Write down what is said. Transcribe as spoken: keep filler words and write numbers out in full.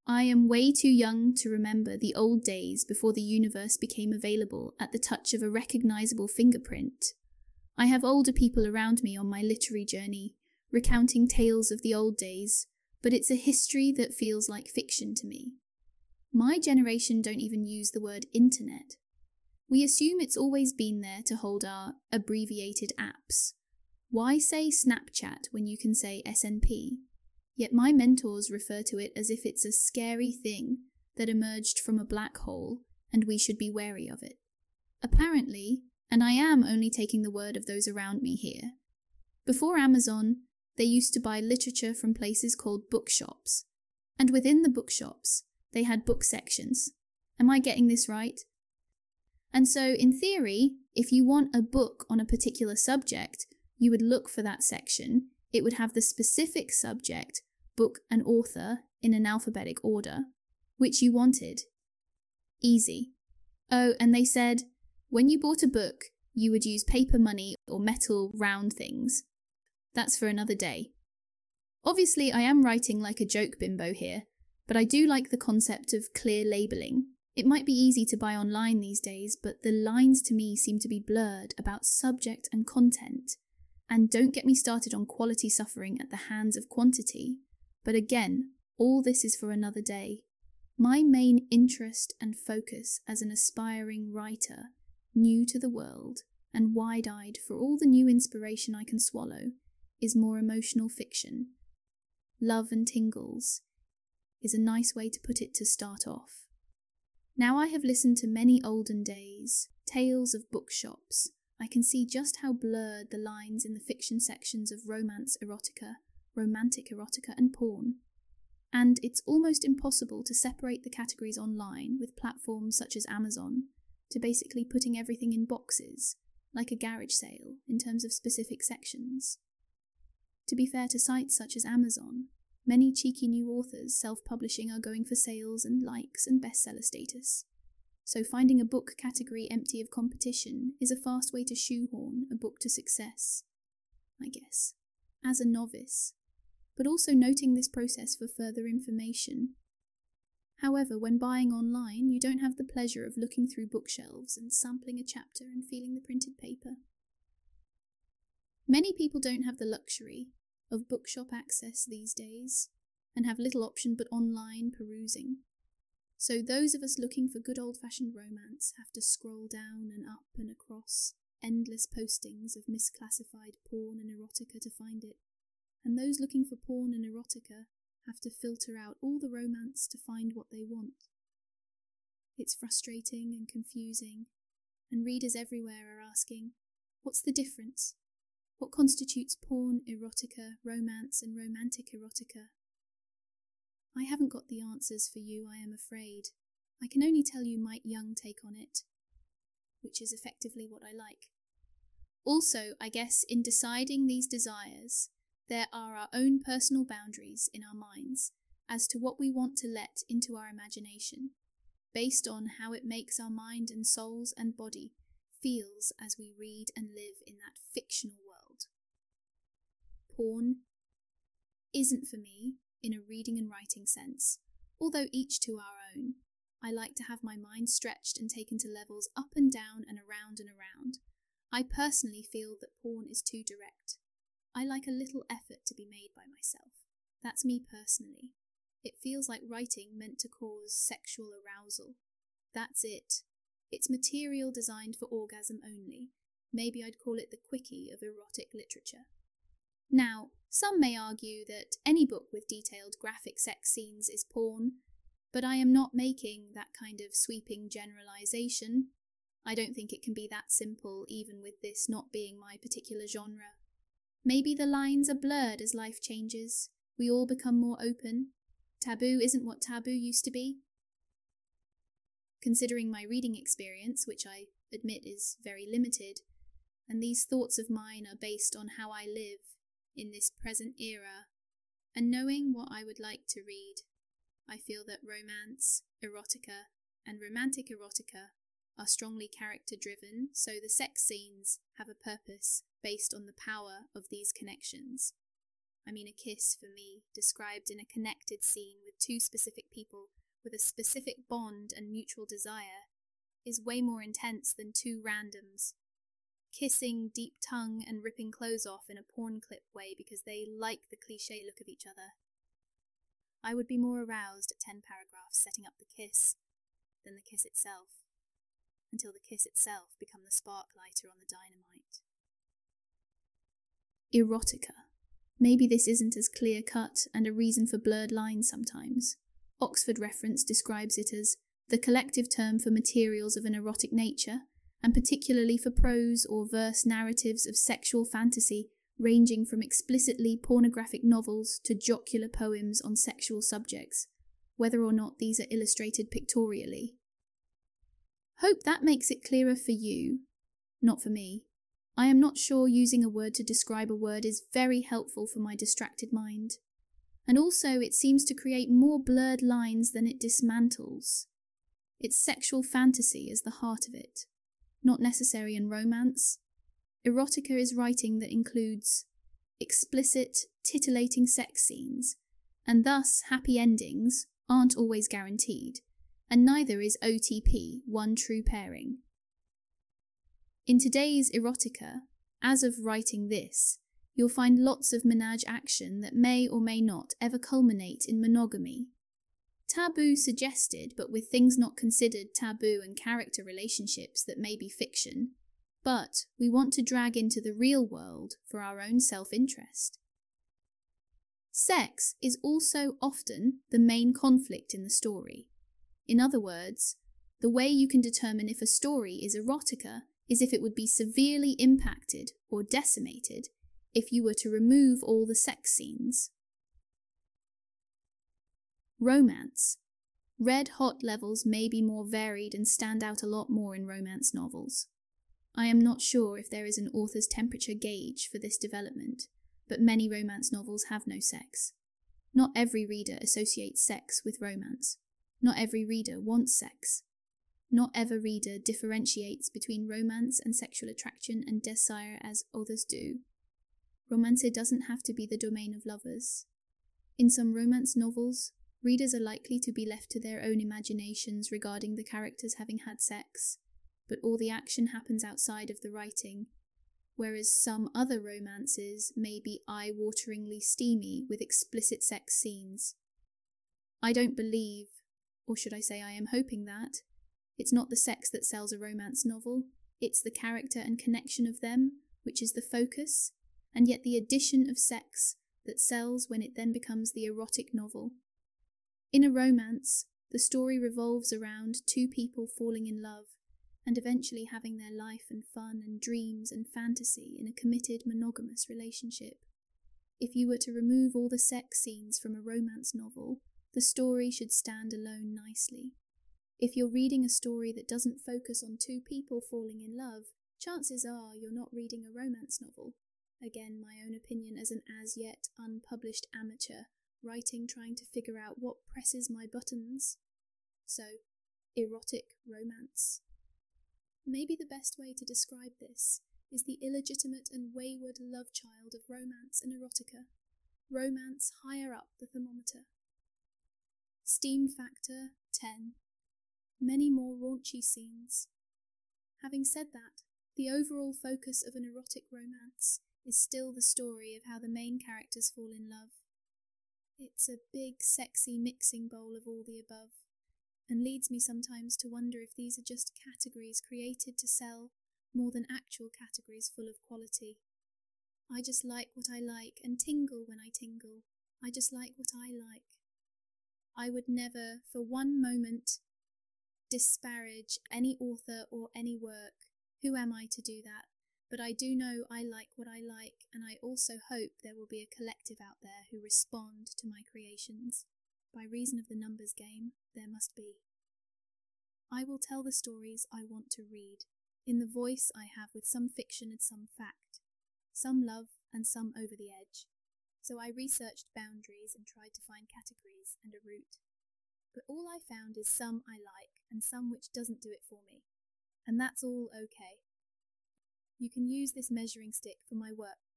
I am way too young to remember the old days before the universe became available at the touch of a recognizable fingerprint. I have older people around me on my literary journey, recounting tales of the old days, but it's a history that feels like fiction to me. My generation don't even use the word internet. We assume it's always been there to hold our abbreviated apps. Why say Snapchat when you can say S N P? Yet my mentors refer to it as if it's a scary thing that emerged from a black hole and we should be wary of it. Apparently, and I am only taking the word of those around me here, before Amazon, they used to buy literature from places called bookshops. And within the bookshops, they had book sections. Am I getting this right? And so, in theory, if you want a book on a particular subject, you would look for that section. It would have the specific subject, book and author in an alphabetic order, which you wanted. Easy. Oh, and they said, when you bought a book, you would use paper money or metal round things. That's for another day. Obviously, I am writing like a joke bimbo here, but I do like the concept of clear labelling. It might be easy to buy online these days, but the lines to me seem to be blurred about subject and content. And don't get me started on quality suffering at the hands of quantity. But again, all this is for another day. My main interest and focus as an aspiring writer, new to the world, and wide-eyed for all the new inspiration I can swallow, is more emotional fiction. Love and tingles is a nice way to put it to start off. Now I have listened to many olden days, tales of bookshops, I can see just how blurred the lines in the fiction sections of romance erotica, romantic erotica and porn. And it's almost impossible to separate the categories online with platforms such as Amazon, to basically putting everything in boxes, like a garage sale, in terms of specific sections. To be fair to sites such as Amazon, many cheeky new authors self-publishing are going for sales and likes and bestseller status. So finding a book category empty of competition is a fast way to shoehorn a book to success, I guess, as a novice, but also noting this process for further information. However, when buying online, you don't have the pleasure of looking through bookshelves and sampling a chapter and feeling the printed paper. Many people don't have the luxury of bookshop access these days, and have little option but online perusing. So those of us looking for good old-fashioned romance have to scroll down and up and across endless postings of misclassified porn and erotica to find it, and those looking for porn and erotica have to filter out all the romance to find what they want. It's frustrating and confusing, and readers everywhere are asking, what's the difference? What constitutes porn, erotica, romance, and romantic erotica? I haven't got the answers for you, I am afraid. I can only tell you my young take on it, which is effectively what I like. Also, I guess in deciding these desires, there are our own personal boundaries in our minds as to what we want to let into our imagination, based on how it makes our mind and souls and body feels as we read and live in that fictional world. Porn isn't for me in a reading and writing sense, although each to our own. I like to have my mind stretched and taken to levels up and down and around and around. I personally feel that porn is too direct. I like a little effort to be made by myself. That's me personally. It feels like writing meant to cause sexual arousal. That's it. It's material designed for orgasm only. Maybe I'd call it the quickie of erotic literature. Now, some may argue that any book with detailed graphic sex scenes is porn, but I am not making that kind of sweeping generalization. I don't think it can be that simple, even with this not being my particular genre. Maybe the lines are blurred as life changes. We all become more open. Taboo isn't what taboo used to be. Considering my reading experience, which I admit is very limited, and these thoughts of mine are based on how I live in this present era, and knowing what I would like to read, I feel that romance, erotica, and romantic erotica are strongly character-driven, so the sex scenes have a purpose based on the power of these connections. I mean a kiss for me, described in a connected scene with two specific people with a specific bond and mutual desire, is way more intense than two randoms kissing, deep tongue, and ripping clothes off in a porn clip way because they like the cliché look of each other. I would be more aroused at ten paragraphs setting up the kiss than the kiss itself, until the kiss itself become the spark lighter on the dynamite. Erotica. Maybe this isn't as clear-cut and a reason for blurred lines sometimes. Oxford Reference describes it as the collective term for materials of an erotic nature, and particularly for prose or verse narratives of sexual fantasy ranging from explicitly pornographic novels to jocular poems on sexual subjects, whether or not these are illustrated pictorially. Hope that makes it clearer for you, not for me. I am not sure using a word to describe a word is very helpful for my distracted mind. And also it seems to create more blurred lines than it dismantles. It's sexual fantasy is the heart of it, not necessary in romance. Erotica is writing that includes explicit, titillating sex scenes, and thus happy endings aren't always guaranteed, and neither is O T P, one true pairing. In today's erotica, as of writing this, you'll find lots of menage action that may or may not ever culminate in monogamy. Taboo suggested, but with things not considered taboo and character relationships that may be fiction, but we want to drag into the real world for our own self-interest. Sex is also often the main conflict in the story. In other words, the way you can determine if a story is erotica is if it would be severely impacted or decimated if you were to remove all the sex scenes. Romance. Red-hot levels may be more varied and stand out a lot more in romance novels. I am not sure if there is an author's temperature gauge for this development, but many romance novels have no sex. Not every reader associates sex with romance. Not every reader wants sex. Not every reader differentiates between romance and sexual attraction and desire as others do. Romance doesn't have to be the domain of lovers. In some romance novels, readers are likely to be left to their own imaginations regarding the characters having had sex, but all the action happens outside of the writing, whereas some other romances may be eye-wateringly steamy with explicit sex scenes. I don't believe, or should I say I am hoping that, it's not the sex that sells a romance novel, it's the character and connection of them, which is the focus, and yet the addition of sex that sells when it then becomes the erotic novel. In a romance, the story revolves around two people falling in love, and eventually having their life and fun and dreams and fantasy in a committed monogamous relationship. If you were to remove all the sex scenes from a romance novel, the story should stand alone nicely. If you're reading a story that doesn't focus on two people falling in love, chances are you're not reading a romance novel. Again, my own opinion as an as-yet unpublished amateur, writing trying to figure out what presses my buttons. So, erotic romance. Maybe the best way to describe this is the illegitimate and wayward love child of romance and erotica. Romance higher up the thermometer. Steam factor, ten. Many more raunchy scenes. Having said that, the overall focus of an erotic romance is still the story of how the main characters fall in love. It's a big, sexy mixing bowl of all the above, and leads me sometimes to wonder if these are just categories created to sell more than actual categories full of quality. I just like what I like and tingle when I tingle. I just like what I like. I would never, for one moment, disparage any author or any work. Who am I to do that? But I do know I like what I like, and I also hope there will be a collective out there who respond to my creations. By reason of the numbers game, there must be. I will tell the stories I want to read, in the voice I have with some fiction and some fact, some love and some over the edge. So I researched boundaries and tried to find categories and a route. But all I found is some I like and some which doesn't do it for me. And that's all okay. You can use this measuring stick for my work